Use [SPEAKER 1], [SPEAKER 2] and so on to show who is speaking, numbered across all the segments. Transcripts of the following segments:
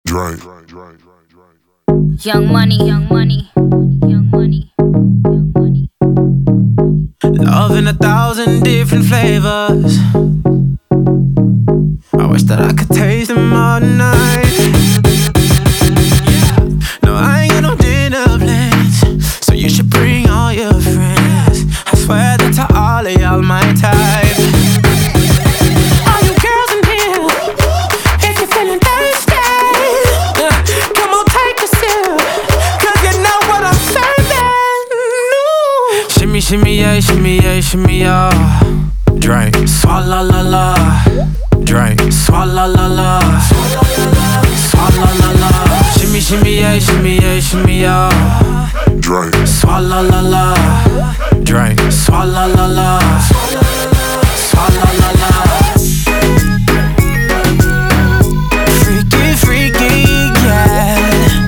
[SPEAKER 1] Drink.
[SPEAKER 2] Young money, young money, young money, young money.
[SPEAKER 3] Love in 1,000 different flavors. I wish that I could taste them all night. No, I ain't got no dinner plans, so you should bring all your friends. I swear that to all of y'all my type. All you girls in here, if you're feeling thirsty, come on, take a sip, 'cause you know what I'm serving. Shimmy, shimmy, yeah, shimmy, yeah, shimmy, yeah. Drink, swalla la la. Drink, swalla la la. Swalla la la. Shimmy, shimmy, yeah, shimmy, yeah, shimmy, yeah.
[SPEAKER 1] Drink.
[SPEAKER 3] Swalla la la. Drink, swalla la la. Swalla la la. Freaky, freaky, yeah.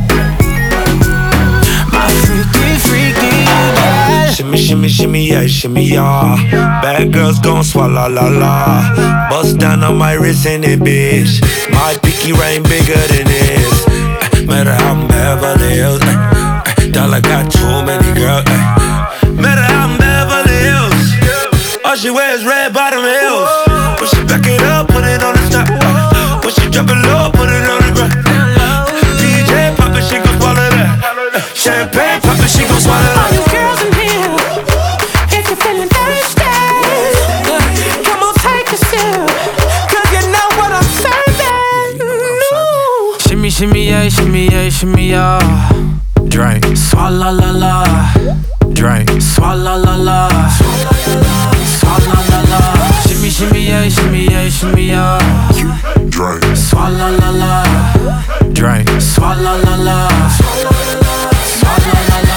[SPEAKER 3] My freaky, freaky, yeah.
[SPEAKER 4] Shimmy, shimmy, shimmy, yeah, shimmy, yeah. Bad girls gon' swallow la la. Bust down on my wrist in it, bitch. My pinky ring bigger than this. Matter how I'm Beverly Hills. Dollar got too many girls. Matter how I'm Beverly Hills. All she wears red bottom heels. When she back it up, put it on the top. When she drop it low, put it on the ground. DJ pop it, she gon' swallow that. Champagne pop it, she gon' swallow that.
[SPEAKER 3] All you girls in here, if you're feeling thirsty, come on, take a sip, 'cause you know what I'm serving. Shimmy, shimmy, yeah, shimmy, yeah, shimmy, yeah. Drink, swalla la la. Drink, swalla la la. Swalla la la. Shimmy, shimmy, yeah, shimmy, yeah, shimmy, yeah.
[SPEAKER 1] Drink.
[SPEAKER 3] Swalla la la. Drink, swalla la la. Swalla la la.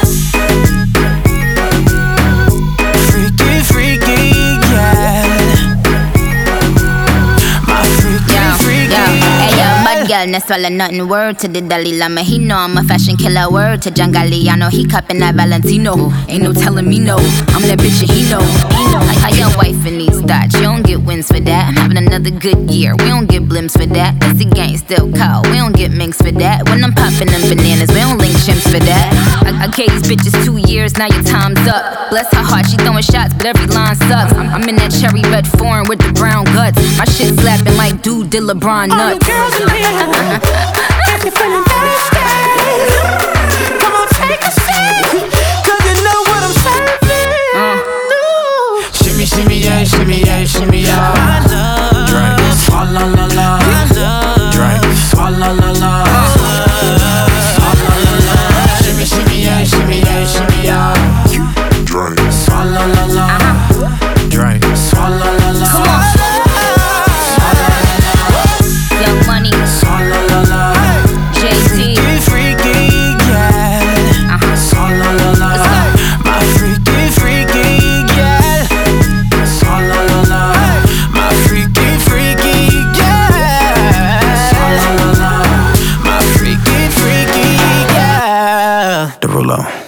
[SPEAKER 3] Freaky, freaky, yeah. My freaky, freaky,
[SPEAKER 2] Hey yo, bad girl, no swallow nothing. Word to the Dalai Lama, he know I'm a fashion killer. Word to John Galliano, he cupping that Valentino. Ain't no telling me no, I'm that bitch and he know. How your wife in these thoughts, you don't get wins for that. I'm having another good year, we don't get blimps for that. That's the gang still cold, we don't get minks for that. When I'm popping them bananas, we don't link chimps for that. I gave these bitches 2 years, now your time's up. Bless her heart, she throwing shots, but every line sucks. I'm in that cherry red foreign with the brown guts. My shit slapping like dude did LeBron nuts.
[SPEAKER 3] all you girls in here, if you're feeling thirsty, come on, take a sip, 'cause you know what I'm serving. Shimmy, shimmy, yeah, shimmy, yeah, shimmy, yeah. Drink, swalla la la. Drink, swalla la la. Swalla la la. Shimmy, shimmy, yeah, shimmy, yeah, shimmy, yeah.
[SPEAKER 1] Drink.
[SPEAKER 3] Swalla la la. Drink, swalla la la.
[SPEAKER 2] Come on. Young money,
[SPEAKER 3] Swalla la la.
[SPEAKER 2] Jay-Z.
[SPEAKER 3] Freaky, yeah. Swalla la la. My freaky, freaky, yeah. Swalla la la. My freaky, freaky, yeah. Swalla la la. My freaky, freaky, yeah. The Rulo.